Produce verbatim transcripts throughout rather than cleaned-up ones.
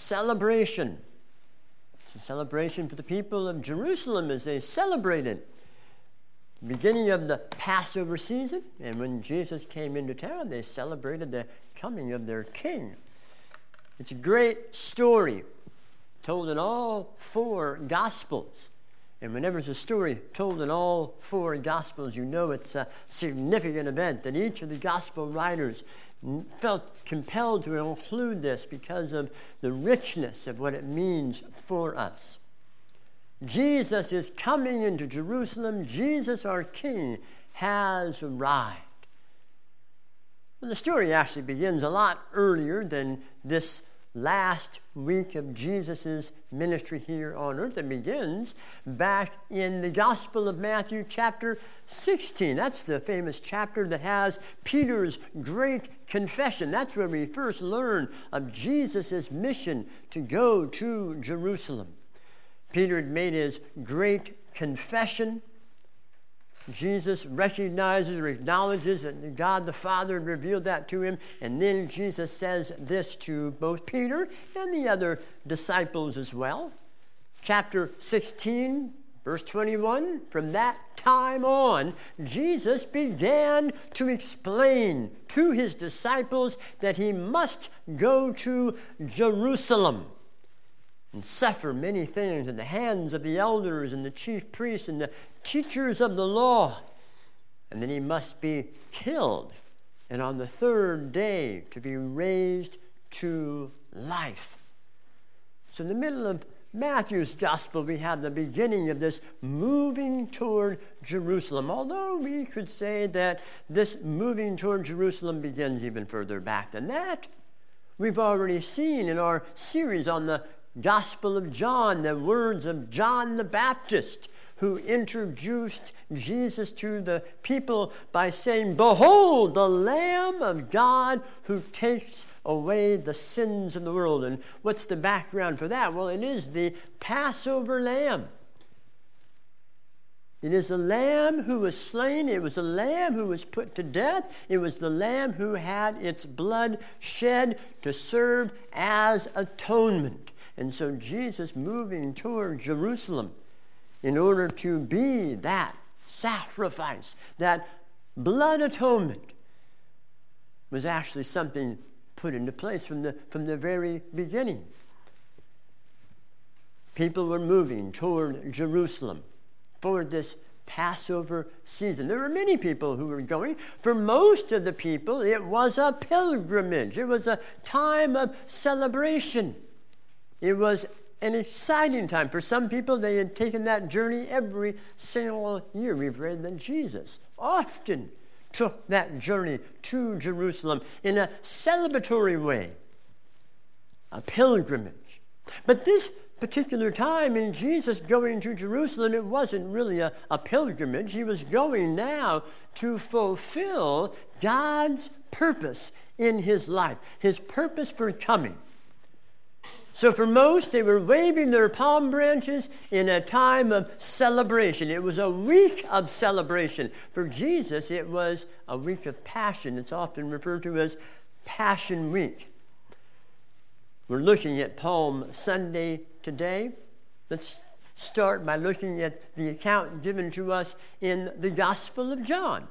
celebration. It's a celebration for the people of Jerusalem as they celebrated the beginning of the Passover season. And when Jesus came into town, they celebrated the coming of their king. It's a great story told in all four Gospels. And whenever there's a story told in all four Gospels, you know it's a significant event, that each of the Gospel writers felt compelled to include this because of the richness of what it means for us. Jesus is coming into Jerusalem. Jesus, our King, has arrived. Well, the story actually begins a lot earlier than this last week of Jesus' ministry here on earth. It begins back in the Gospel of Matthew chapter sixteen. That's the famous chapter that has Peter's great confession. That's where we first learn of Jesus' mission to go to Jerusalem. Peter had made his great confession. Jesus recognizes or acknowledges that God the Father had revealed that to him. And then Jesus says this to both Peter and the other disciples as well. Chapter sixteen, verse twenty-one, from that time on, Jesus began to explain to his disciples that he must go to Jerusalem and suffer many things at the hands of the elders and the chief priests and the teachers of the law, and then he must be killed, and on the third day to be raised to life. So in the middle of Matthew's gospel, we have the beginning of this moving toward Jerusalem, although we could say that this moving toward Jerusalem begins even further back than that. We've already seen in our series on the Gospel of John the words of John the Baptist, who introduced Jesus to the people by saying, "Behold, the Lamb of God who takes away the sins of the world." And what's the background for that? Well, it is the Passover lamb. It is the lamb who was slain. It was the lamb who was put to death. It was the lamb who had its blood shed to serve as atonement. And so Jesus, moving toward Jerusalem in order to be that sacrifice, that blood atonement, was actually something put into place from the, from the very beginning. People were moving toward Jerusalem for this Passover season. There were many people who were going. For most of the people, it was a pilgrimage. It was a time of celebration. It was an exciting time. For some people, they had taken that journey every single year. We've read that Jesus often took that journey to Jerusalem in a celebratory way, a pilgrimage. But this particular time in Jesus going to Jerusalem, it wasn't really a, a pilgrimage. He was going now to fulfill God's purpose in his life, his purpose for coming. So for most, they were waving their palm branches in a time of celebration. It was a week of celebration. For Jesus, it was a week of passion. It's often referred to as Passion Week. We're looking at Palm Sunday today. Let's start by looking at the account given to us in the Gospel of John.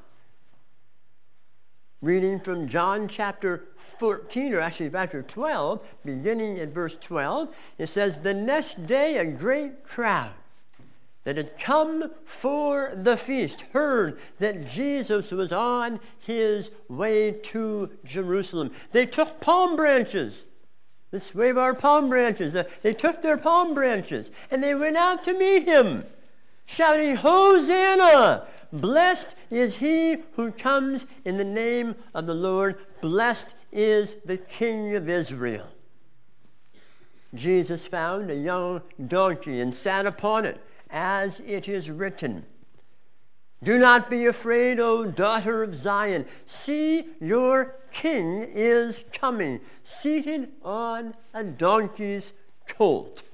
Reading from John chapter fourteen, or actually chapter twelve, beginning at verse twelve, it says, "The next day a great crowd that had come for the feast heard that Jesus was on his way to Jerusalem. They took palm branches." Let's wave our palm branches. They took their palm branches and they went out to meet him, shouting, "Hosanna! Blessed is he who comes in the name of the Lord. Blessed is the King of Israel." Jesus found a young donkey and sat upon it, as it is written, "Do not be afraid, O daughter of Zion. See, your king is coming, seated on a donkey's colt."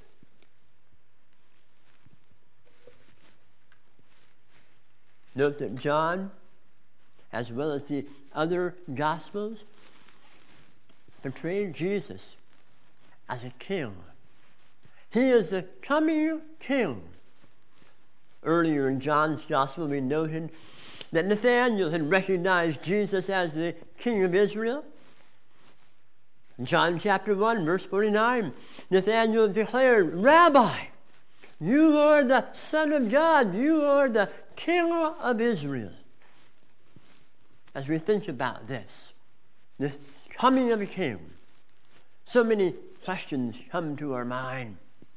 Note that John, as well as the other Gospels, portrayed Jesus as a king. He is the coming king. Earlier in John's Gospel, we noted that Nathanael had recognized Jesus as the King of Israel. In John chapter one, verse forty-nine, Nathanael declared, "Rabbi, you are the Son of God. You are the King of Israel." As we think about this, the coming of a king, so many questions come to our mind.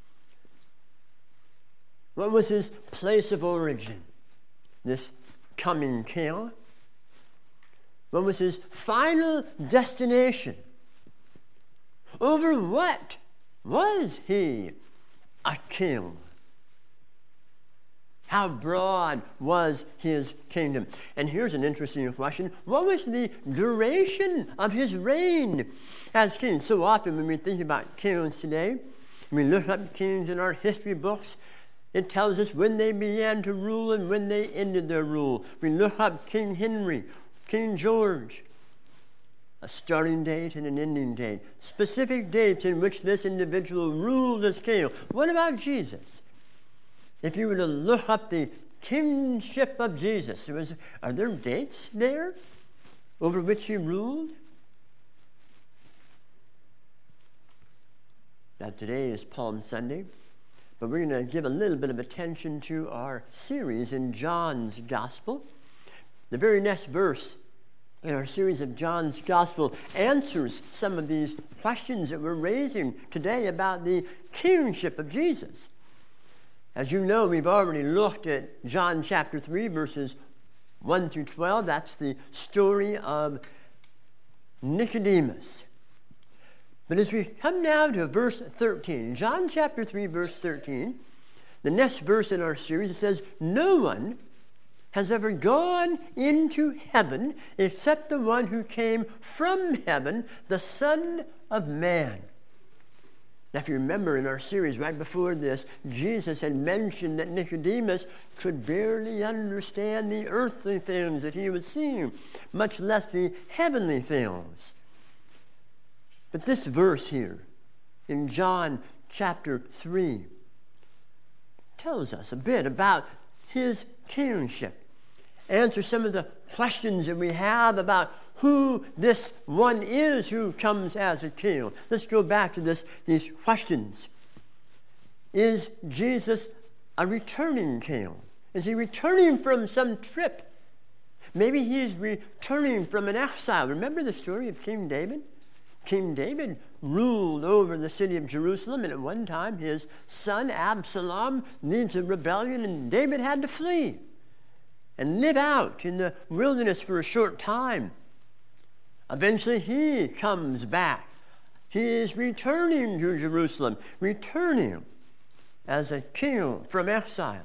What was his place of origin, this coming king? What was his final destination? Over what was he a king? How broad was his kingdom? And here's an interesting question. What was the duration of his reign as king? So often when we think about kings today, we look up kings in our history books. It tells us when they began to rule and when they ended their rule. We look up King Henry, King George, a starting date and an ending date, specific dates in which this individual ruled as king. What about Jesus? If you were to look up the kingship of Jesus, was, are there dates there over which he ruled? Now today is Palm Sunday, but we're going to give a little bit of attention to our series in John's Gospel. The very next verse in our series of John's Gospel answers some of these questions that we're raising today about the kingship of Jesus. As you know, we've already looked at John chapter three, verses one through twelve. That's the story of Nicodemus. But as we come now to verse thirteen, John chapter three, verse thirteen, the next verse in our series, it says, "No one has ever gone into heaven except the one who came from heaven, the Son of Man." Now, if you remember in our series right before this, Jesus had mentioned that Nicodemus could barely understand the earthly things that he was seeing, much less the heavenly things. But this verse here in John chapter three tells us a bit about his kingship. Answer some of the questions that we have about who this one is who comes as a king. Let's go back to this, these questions. Is Jesus a returning king? Is he returning from some trip? Maybe he's returning from an exile. Remember the story of King David? King David ruled over the city of Jerusalem, and at one time his son Absalom leads a rebellion, and David had to flee and live out in the wilderness for a short time. Eventually he comes back. He is returning to Jerusalem, returning as a king from exile.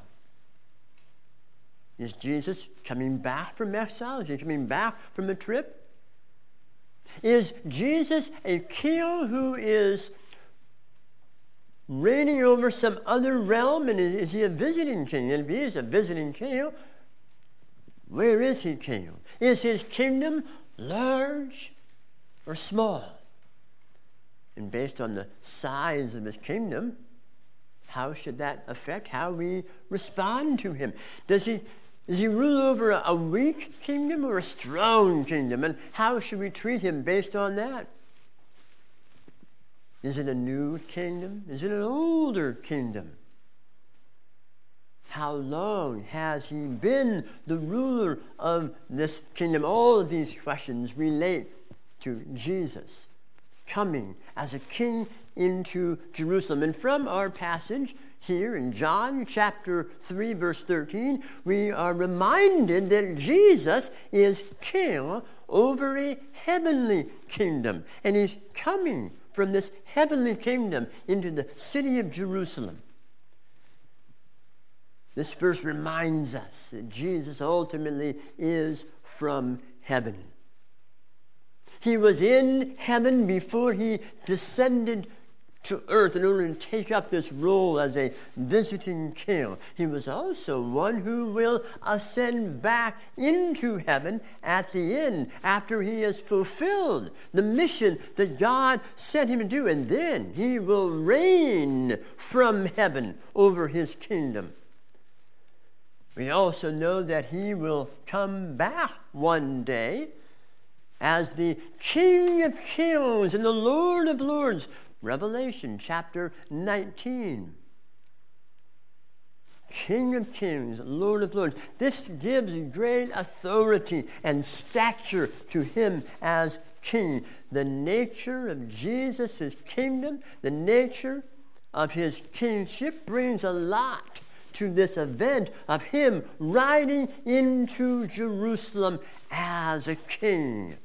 Is Jesus coming back from exile? Is he coming back from the trip? Is Jesus a king who is reigning over some other realm? And is, is he a visiting king? And if he is a visiting king, where is he king? Is his kingdom large or small? And based on the size of his kingdom, how should that affect how we respond to him? Does he Does he rule over a, a weak kingdom or a strong kingdom? And how should we treat him based on that? Is it a new kingdom? Is it an older kingdom? How long has he been the ruler of this kingdom? All of these questions relate to Jesus coming as a king into Jerusalem. And from our passage here in John chapter three, verse thirteen, we are reminded that Jesus is king over a heavenly kingdom. And he's coming from this heavenly kingdom into the city of Jerusalem. This verse reminds us that Jesus ultimately is from heaven. He was in heaven before he descended to earth in order to take up this role as a visiting king. He was also one who will ascend back into heaven at the end after he has fulfilled the mission that God sent him to do. And then he will reign from heaven over his kingdom. We also know that he will come back one day as the King of Kings and the Lord of Lords. Revelation chapter nineteen. King of Kings, Lord of Lords. This gives great authority and stature to him as king. The nature of Jesus' kingdom, the nature of his kingship brings a lot to this event of him riding into Jerusalem as a king.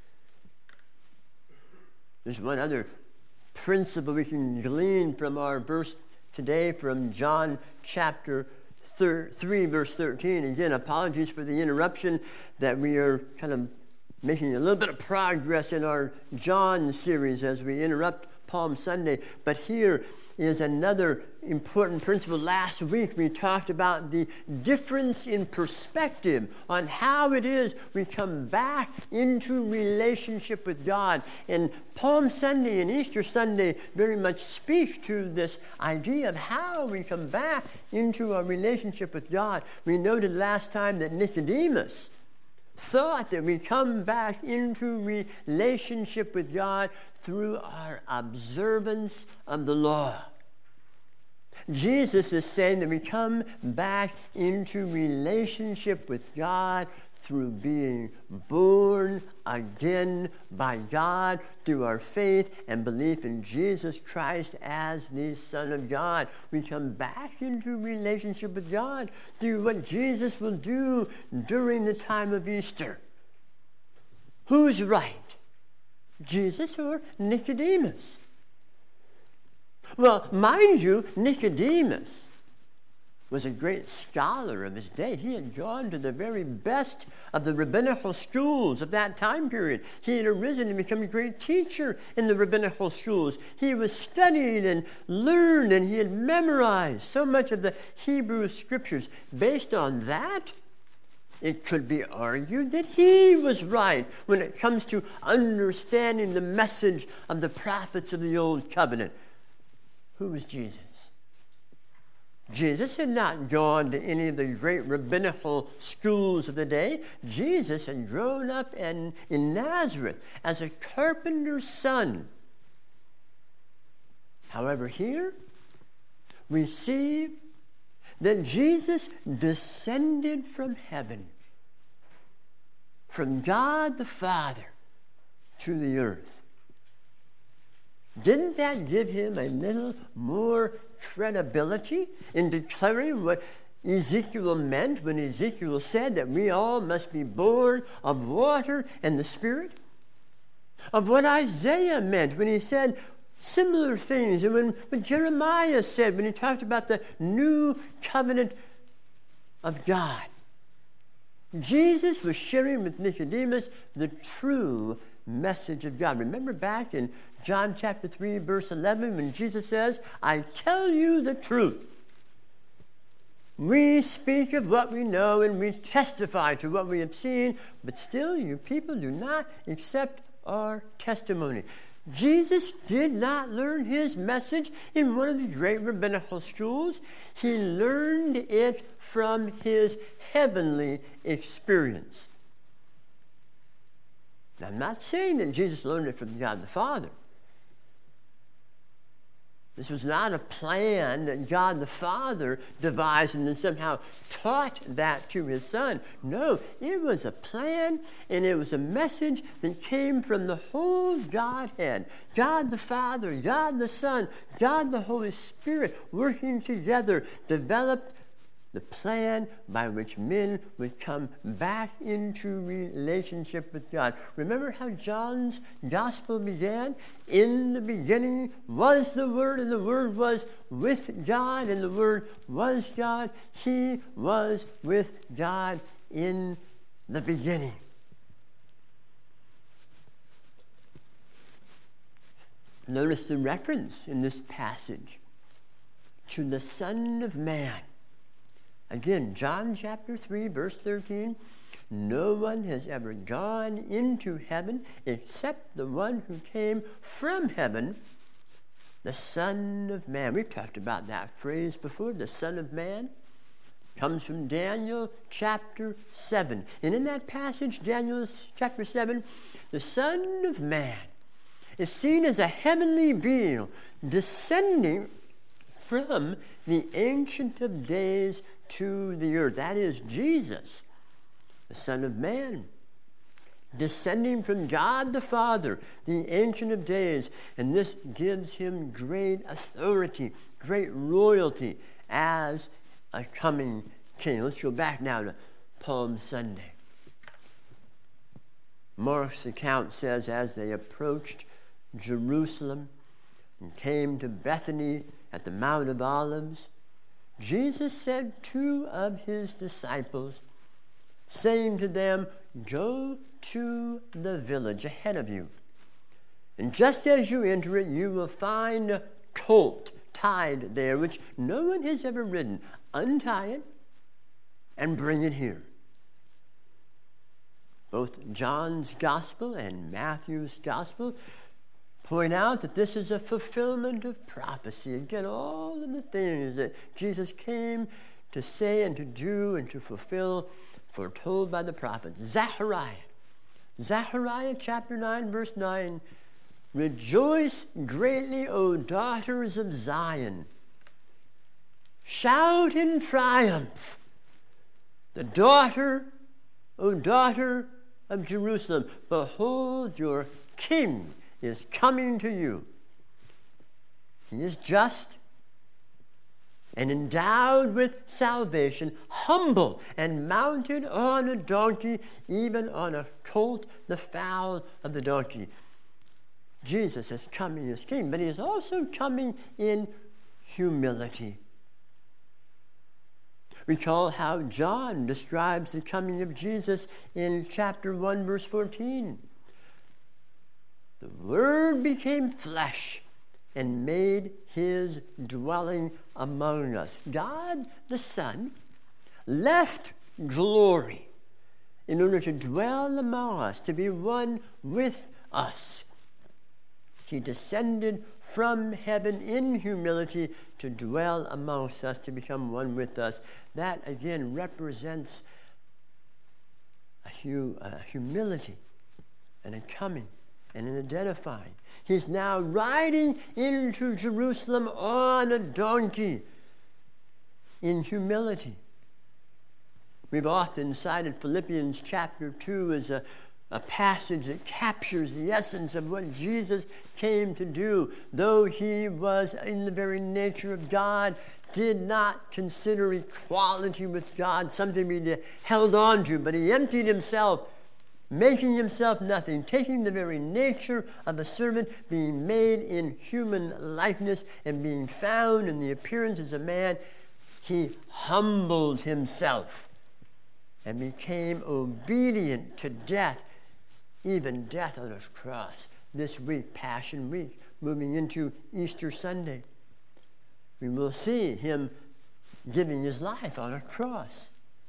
There's one other principle we can glean from our verse today from John chapter three, verse thirteen. Again, apologies for the interruption, that we are kind of making a little bit of progress in our John series as we interrupt Palm Sunday. But here is another important principle. Last week we talked about the difference in perspective on how it is we come back into relationship with God. And Palm Sunday and Easter Sunday very much speak to this idea of how we come back into our relationship with God. We noted last time that Nicodemus thought that we come back into relationship with God through our observance of the law. Jesus is saying that we come back into relationship with God through being born again by God through our faith and belief in Jesus Christ as the Son of God. We come back into relationship with God through what Jesus will do during the time of Easter. Who's right? Jesus or Nicodemus? Well, mind you, Nicodemus was a great scholar of his day. He had gone to the very best of the rabbinical schools of that time period. He had arisen and become a great teacher in the rabbinical schools. He was studied and learned, and he had memorized so much of the Hebrew scriptures. Based on that, it could be argued that he was right when it comes to understanding the message of the prophets of the Old Covenant. Who was Jesus? Jesus had not gone to any of the great rabbinical schools of the day. Jesus had grown up in, in Nazareth as a carpenter's son. However, here we see that Jesus descended from heaven, from God the Father to the earth. Didn't that give him a little more credibility in declaring what Ezekiel meant when Ezekiel said that we all must be born of water and the Spirit? Of what Isaiah meant when he said similar things, and when, when Jeremiah said when he talked about the new covenant of God. Jesus was sharing with Nicodemus the true message of God. Remember back in John chapter three, verse eleven, when Jesus says, I tell you the truth. We speak of what we know and we testify to what we have seen, but still you people do not accept our testimony. Jesus did not learn his message in one of the great rabbinical schools. He learned it from his heavenly experience. Now, I'm not saying that Jesus learned it from God the Father. This was not a plan that God the Father devised and then somehow taught that to his Son. No, it was a plan and it was a message that came from the whole Godhead. God the Father, God the Son, God the Holy Spirit working together developed the plan by which men would come back into relationship with God. Remember how John's gospel began? In the beginning was the Word, and the Word was with God, and the Word was God. He was with God in the beginning. Notice the reference in this passage to the Son of Man. Again, John chapter three, verse thirteen, no one has ever gone into heaven except the one who came from heaven, the Son of Man. We've talked about that phrase before, the Son of Man. Comes from Daniel chapter seven. And in that passage, Daniel chapter seven, the Son of Man is seen as a heavenly being descending from the Ancient of Days to the earth. That is Jesus, the Son of Man, descending from God the Father, the Ancient of Days. And this gives him great authority, great royalty as a coming king. Let's go back now to Palm Sunday. Mark's account says, as they approached Jerusalem and came to Bethany at the Mount of Olives, Jesus sent two of his disciples, saying to them, go to the village ahead of you, and just as you enter it, you will find a colt tied there, which no one has ever ridden. Untie it and bring it here. Both John's gospel and Matthew's gospel point out that this is a fulfillment of prophecy. Again, all of the things that Jesus came to say and to do and to fulfill, foretold by the prophets. Zechariah. Zechariah chapter nine, verse nine. Rejoice greatly, O daughters of Zion. Shout in triumph. The daughter, O daughter of Jerusalem, behold, your king is coming to you. He is just and endowed with salvation, humble and mounted on a donkey, even on a colt, the foal of the donkey. Jesus is coming as king, but he is also coming in humility. Recall how John describes the coming of Jesus in chapter one, verse fourteen. The Word became flesh and made his dwelling among us. God the Son left glory in order to dwell among us, to be one with us. He descended from heaven in humility to dwell amongst us, to become one with us. That, again, represents a, hu- a humility and a coming and an identifying. He's now riding into Jerusalem on a donkey in humility. We've often cited Philippians chapter two as a A passage that captures the essence of what Jesus came to do. Though he was in the very nature of God, did not consider equality with God something to be held on to, but he emptied himself, making himself nothing, taking the very nature of a servant, being made in human likeness, and being found in the appearance as a man. He humbled himself and became obedient to death, even death on a cross. This week, Passion Week, moving into Easter Sunday, we will see him giving his life on a cross.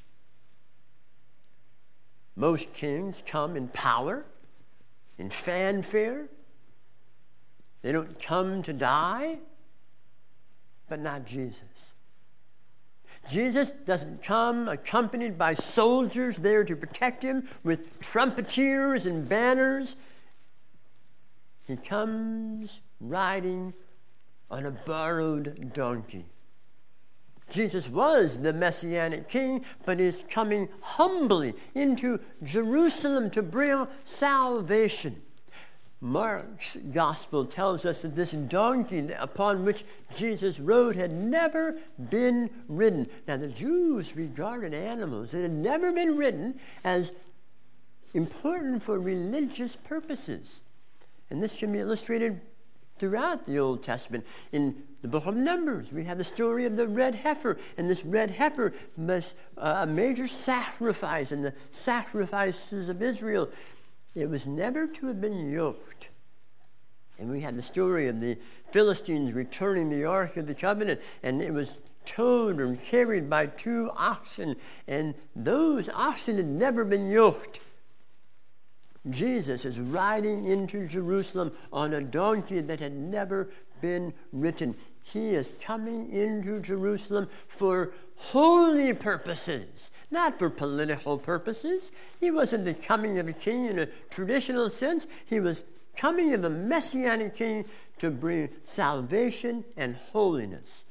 Most kings come in power, in fanfare. They don't come to die, but not Jesus. Jesus doesn't come accompanied by soldiers there to protect him with trumpeters and banners. He comes riding on a borrowed donkey. Jesus was the Messianic king, but is coming humbly into Jerusalem to bring salvation. Mark's gospel tells us that this donkey upon which Jesus rode had never been ridden. Now, the Jews regarded animals that had never been ridden as important for religious purposes. And this can be illustrated throughout the Old Testament. In the book of Numbers, we have the story of the red heifer. And this red heifer was a major sacrifice in the sacrifices of Israel. It was never to have been yoked. And we had the story of the Philistines returning the Ark of the Covenant, and it was towed or carried by two oxen, and those oxen had never been yoked. Jesus is riding into Jerusalem on a donkey that had never been ridden. He is coming into Jerusalem for holy purposes, not for political purposes. He wasn't the coming of a king in a traditional sense. He was coming of the Messianic king to bring salvation and holiness.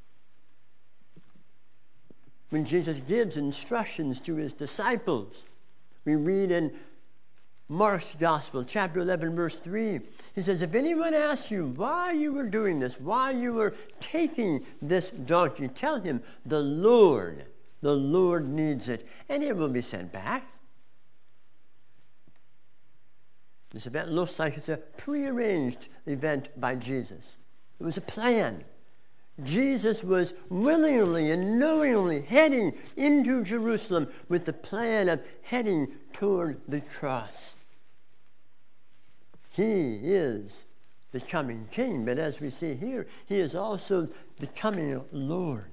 When Jesus gives instructions to his disciples, we read in Mark's Gospel, chapter eleven, verse three, he says, if anyone asks you why you were doing this, why you were taking this donkey, tell him the Lord, the Lord needs it, and it will be sent back. This event looks like it's a prearranged event by Jesus. It was a plan. Jesus was willingly and knowingly heading into Jerusalem with the plan of heading toward the cross. He is the coming king, but as we see here, he is also the coming Lord.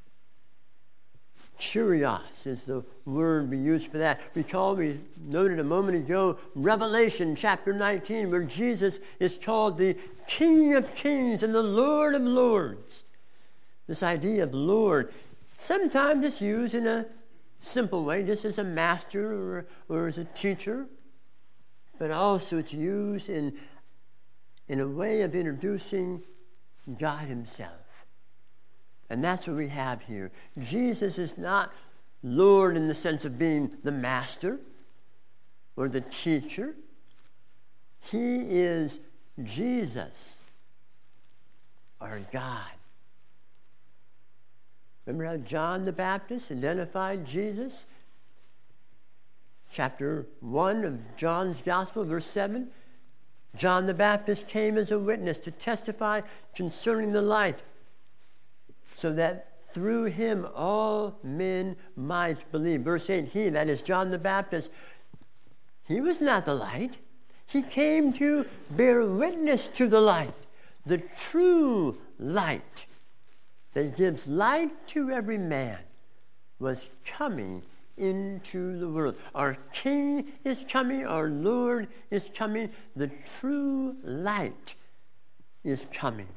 Kyrios is the word we use for that. Recall, we noted a moment ago, Revelation chapter nineteen, where Jesus is called the King of Kings and the Lord of Lords. This idea of Lord, sometimes it's used in a simple way, just as a master or, or as a teacher, but also it's used in, in a way of introducing God himself. And that's what we have here. Jesus is not Lord in the sense of being the master or the teacher. He is Jesus, our God. Remember how John the Baptist identified Jesus? Chapter one of John's Gospel, verse seven. John the Baptist came as a witness to testify concerning the light, so that through him all men might believe. Verse eight, he, that is John the Baptist, he was not the light. He came to bear witness to the light, the true light that gives light to every man, was coming into the world. Our King is coming, our Lord is coming, the true light is coming.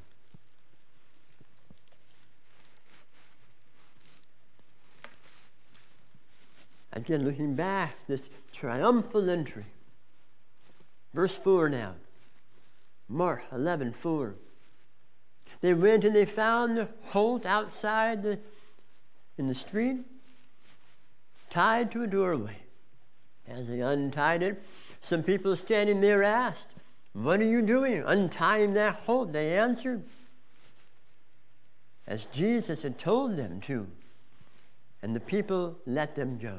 Again, looking back, this triumphal entry. Verse four now. Mark eleven four. They went and they found the colt outside the, in the street, tied to a doorway. As they untied it, some people standing there asked, "What are you doing, untying that colt?" They answered, as Jesus had told them to. And the people let them go.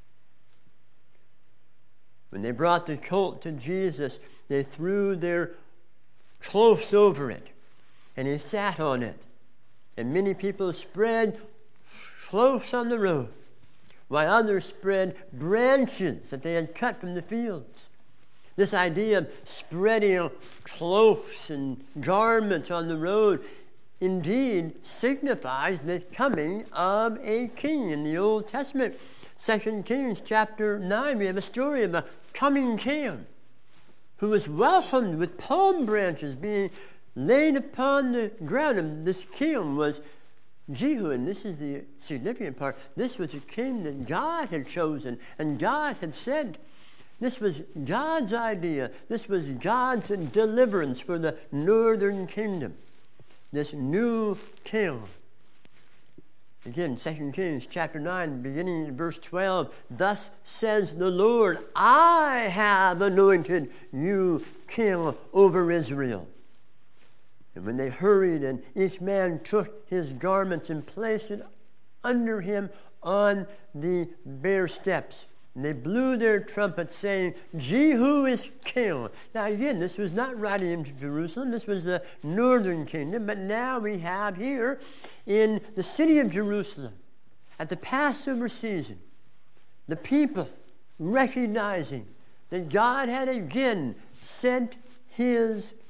When they brought the colt to Jesus, they threw their cloaks over it, and he sat on it. And many people spread cloaks on the road, while others spread branches that they had cut from the fields. This idea of spreading cloaks and garments on the road indeed signifies the coming of a king. In the Old Testament, Second Kings chapter nine, we have a story of a coming king who was welcomed with palm branches being laid upon the ground. And this king was Jehu, and this is the significant part. This was a king that God had chosen and God had sent. This was God's idea. This was God's deliverance for the northern kingdom. This new king. Again, Second Kings chapter nine, beginning in verse twelve. Thus says the Lord, I have anointed you king over Israel. And when they hurried, and each man took his garments and placed it under him on the bare steps. And they blew their trumpets, saying, Jehu is king. Now again, this was not riding into Jerusalem. This was the northern kingdom. But now we have here in the city of Jerusalem, at the Passover season, the people recognizing that God had again sent his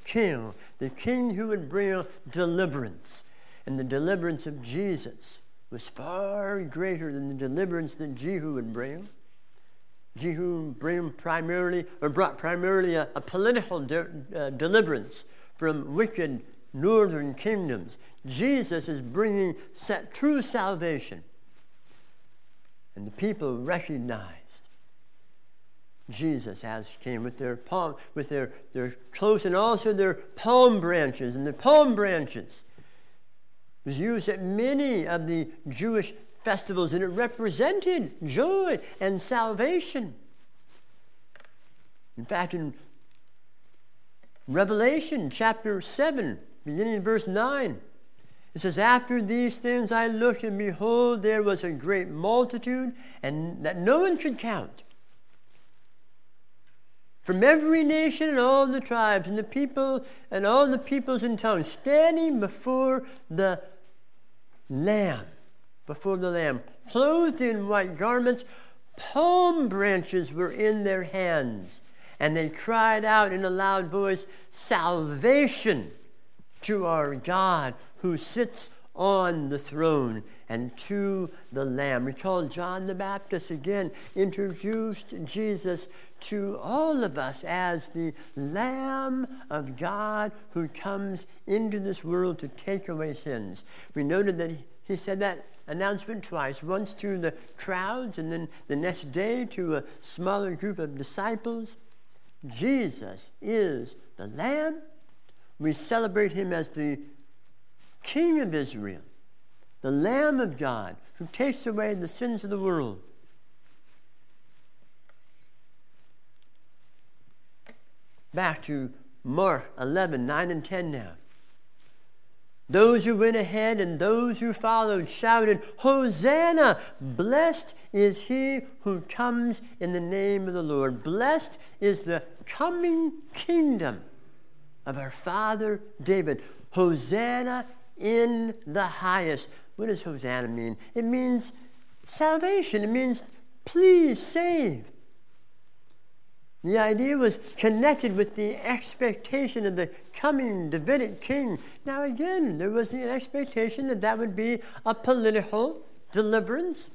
king, the king who would bring deliverance. And the deliverance of Jesus was far greater than the deliverance that Jehu would bring. Jehu bring primarily, or brought primarily a, a political de- uh, deliverance from wicked northern kingdoms. Jesus is bringing set, true salvation. And the people recognized Jesus as king with their palm, with their, their close and also their palm branches. And the palm branches was used at many of the Jewish festivals, and it represented joy and salvation. In fact, in Revelation chapter seven, beginning in verse nine, it says, "After these things I looked, and behold, there was a great multitude, and that no one could count, from every nation and all the tribes and the people and all the peoples and tongues, standing before the Lamb, before the Lamb, clothed in white garments. Palm branches were in their hands, and they cried out in a loud voice, 'Salvation to our God who sits on the throne and to the Lamb.'" Recall John the Baptist again introduced Jesus to all of us as the Lamb of God who comes into this world to take away sins. We noted that he, he said that announcement twice, once to the crowds and then the next day to a smaller group of disciples. Jesus is the Lamb. We celebrate him as the King of Israel, the Lamb of God who takes away the sins of the world. Back to Mark eleven, nine and ten now. Those who went ahead and those who followed shouted, "Hosanna! Blessed is he who comes in the name of the Lord. Blessed is the coming kingdom of our father David. Hosanna in the highest." What does Hosanna mean? It means salvation. It means please save. The idea was connected with the expectation of the coming Davidic king. Now again, there was an expectation that that would be a political deliverance.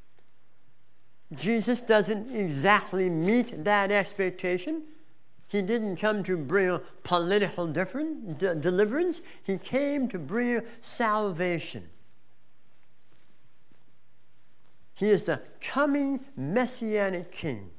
Jesus doesn't exactly meet that expectation. He didn't come to bring political different, de- deliverance. He came to bring salvation. He is the coming Messianic king.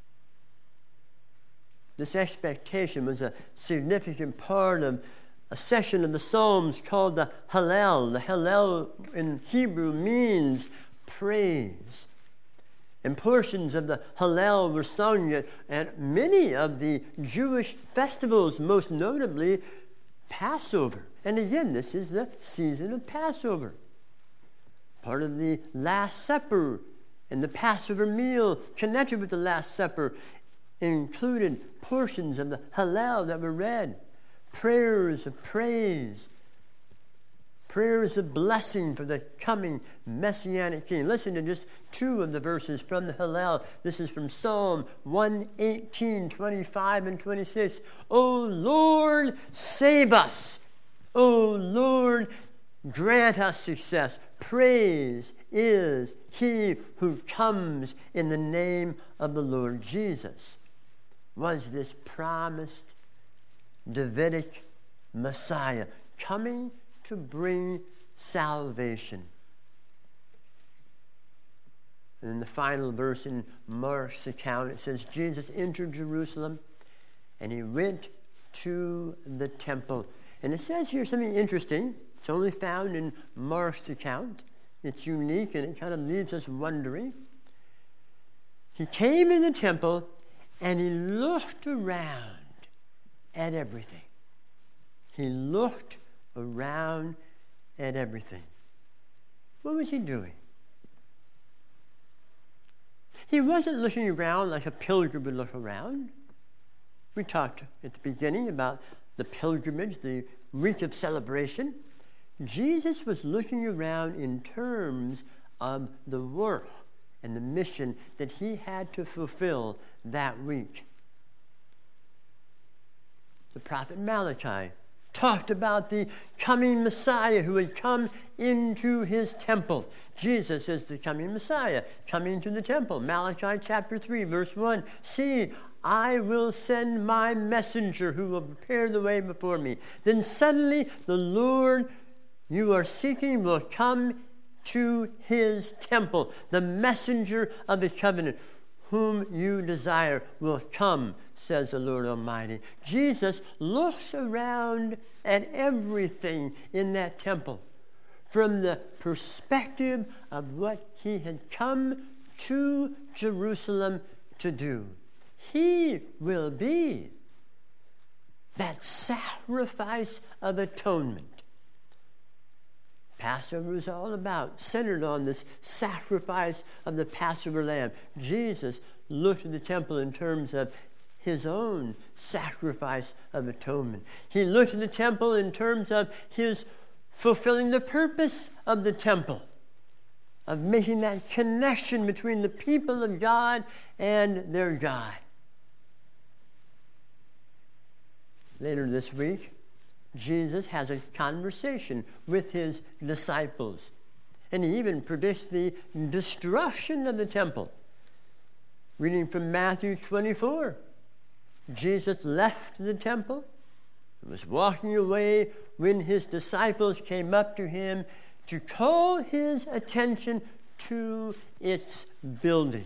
This expectation was a significant part of a section of the Psalms called the Hallel. The Hallel in Hebrew means praise. And portions of the Hallel were sung at, at many of the Jewish festivals, most notably Passover. And again, this is the season of Passover. Part of the Last Supper and the Passover meal connected with the Last Supper included portions of the Hallel that were read, prayers of praise, prayers of blessing for the coming Messianic king. Listen to just two of the verses from the Hallel. This is from Psalm one eighteen, twenty-five and twenty-six. "O Lord, save us. O Lord, grant us success. Praise is he who comes in the name of the Lord." Jesus was this promised Davidic Messiah coming to bring salvation. And in the final verse in Mark's account, it says, Jesus entered Jerusalem and he went to the temple. And it says here something interesting. It's only found in Mark's account. It's unique and it kind of leaves us wondering. He came in the temple and he looked around at everything. He looked around at everything. What was he doing? He wasn't looking around like a pilgrim would look around. We talked at the beginning about the pilgrimage, the week of celebration. Jesus was looking around in terms of the work and the mission that he had to fulfill that week. the prophet Malachi talked about the coming Messiah who would come into his temple. Jesus is the coming Messiah, coming to the temple. Malachi chapter three, verse one. See, I will send my messenger who will prepare the way before me. Then suddenly the Lord you are seeking will come to his temple. The messenger of the covenant, whom you desire, will come, says the Lord Almighty. Jesus looks around at everything in that temple from the perspective of what he had come to Jerusalem to do. He will be that sacrifice of atonement. Passover is all about, centered on this sacrifice of the Passover lamb. Jesus looked at the temple in terms of his own sacrifice of atonement. He looked at the temple in terms of his fulfilling the purpose of the temple, of making that connection between the people of God and their God. Later this week, Jesus has a conversation with his disciples, and he even predicts the destruction of the temple. Reading from Matthew twenty-four, Jesus left the temple and was walking away when his disciples came up to him to call his attention to its buildings.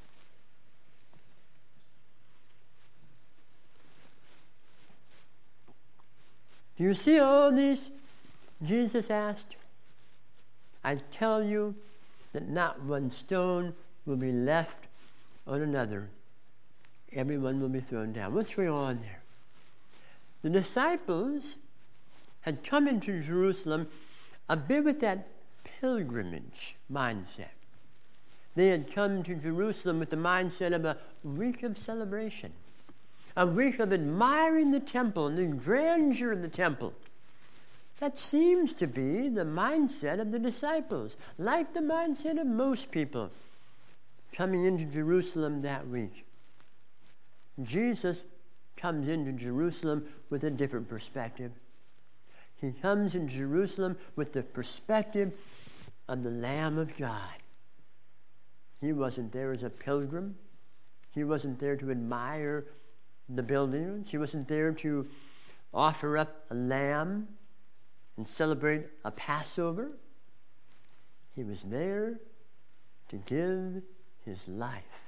Do you see all these? Jesus asked. I tell you that not one stone will be left on another. Everyone will be thrown down. What's going on there? The disciples had come into Jerusalem a bit with that pilgrimage mindset. They had come to Jerusalem with the mindset of a week of celebration, a week of admiring the temple and the grandeur of the temple. That seems to be the mindset of the disciples, like the mindset of most people coming into Jerusalem that week. Jesus comes into Jerusalem with a different perspective. He comes in Jerusalem with the perspective of the Lamb of God. He wasn't there as a pilgrim. He wasn't there to admire the buildings. He wasn't there to offer up a lamb and celebrate a Passover. He was there to give his life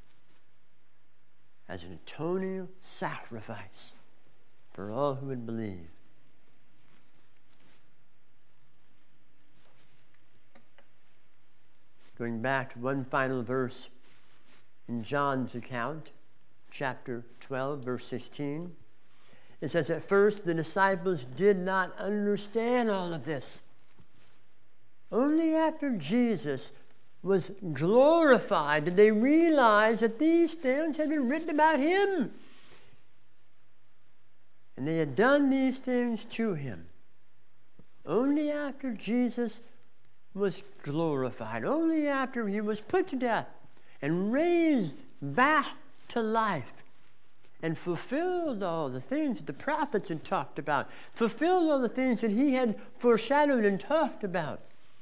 as an atoning sacrifice for all who would believe. Going back to one final verse in John's account, chapter twelve, verse sixteen. It says, at first the disciples did not understand all of this. Only after Jesus was glorified did they realize that these things had been written about him. And they had done these things to him. Only after Jesus was glorified, only after he was put to death and raised back to life, and fulfilled all the things that the prophets had talked about, fulfilled all the things that he had foreshadowed and talked about.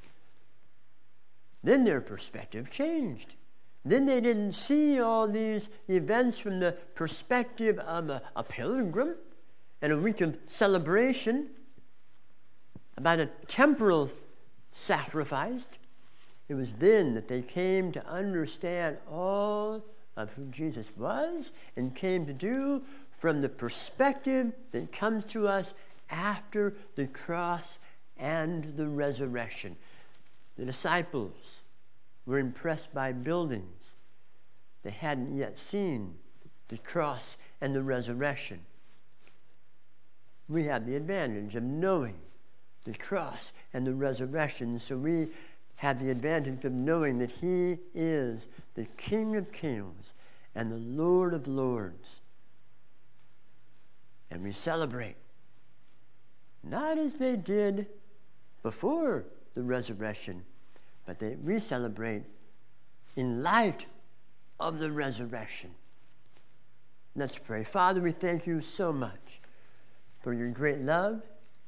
Then their perspective changed. Then they didn't see all these events from the perspective of a, a pilgrim and a week of celebration about a temporal sacrifice. It was then that they came to understand all of who Jesus was and came to do from the perspective that comes to us after the cross and the resurrection. The disciples were impressed by buildings. They hadn't yet seen the cross and the resurrection. We have the advantage of knowing the cross and the resurrection, so we have the advantage of knowing that he is the King of Kings and the Lord of Lords. And we celebrate, not as they did before the resurrection, but they, we celebrate in light of the resurrection. Let's pray. Father, we thank you so much for your great love,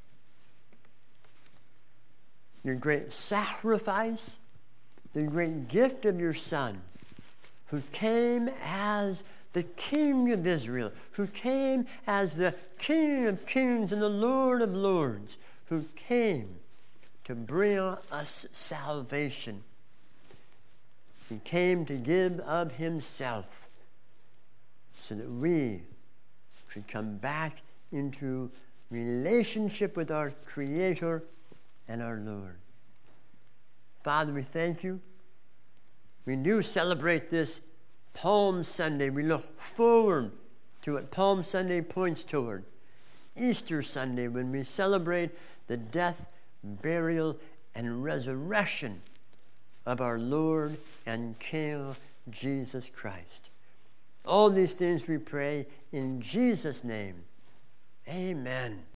your great sacrifice, the great gift of your Son, who came as the King of Israel, who came as the King of kings and the Lord of lords, who came to bring us salvation. He came to give of himself so that we should come back into relationship with our Creator and our Lord. Father, we thank you. We do celebrate this Palm Sunday. We look forward to what Palm Sunday points toward. Easter Sunday, when we celebrate the death, burial, and resurrection of our Lord and King Jesus Christ. All these things we pray in Jesus' name. Amen.